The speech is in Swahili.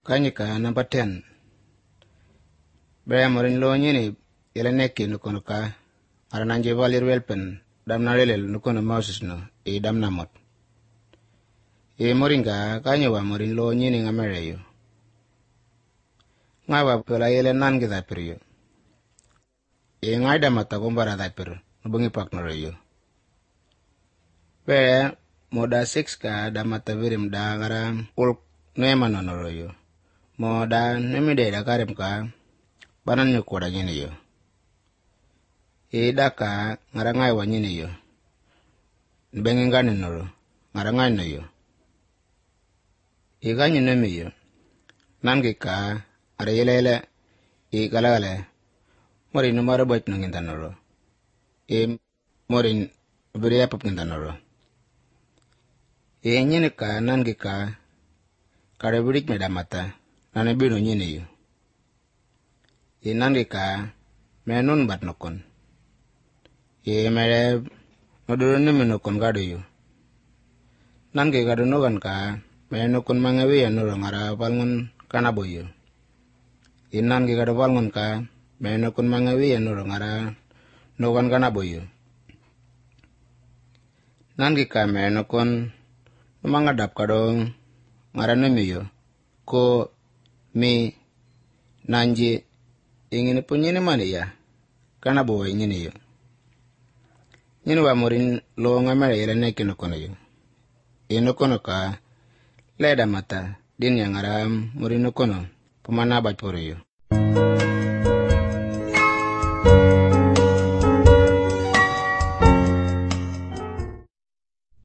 Kanyika number 10. Brea morin lo nyini yele neki nukono ka arananje valir welpen damna lelel nukono Moses no damna mot. Moringa kanyewa morin lo nyini ngamereyo. Ngawa pela yele nan githa periyo. Ngaida mata kumbara tha per nubungi pak noreyo. Brea moda 6 ka damata virim da gara ulk nema nonoroyo. Moda nemide da karim ka banan nyukoda nyini yo. Daka ngarangai wa nyini yo. Nbengingani noro ngarangai no yo. Ganyi nemi yo. Nangi ka ara yelele galagale morin numaro boit nunginta noro. Morin beriya pap nginta noro. Nyini ka nangi ka kare birik medamata nanebino nyini yo. Nangi ka menun bat nukon. Mere nodoro nimi nukon gado yo. Nangi gado nukan ka menukon mangawi ya nuro ngara palngon kanabo yo. Nangi gado palngon ka menukon mangawi ya nuro ngara nukan kanabo yo. Nangi ka menukon numangadap kado ngara nimi yo. Ko mi nanji ingin punyini mani ya kanabo wa ingini yo. Nyini wa morin lo ngamere yele neki nukono yo. Nukono ka leda mata din yang ngara morin nukono pemana bat poro yo.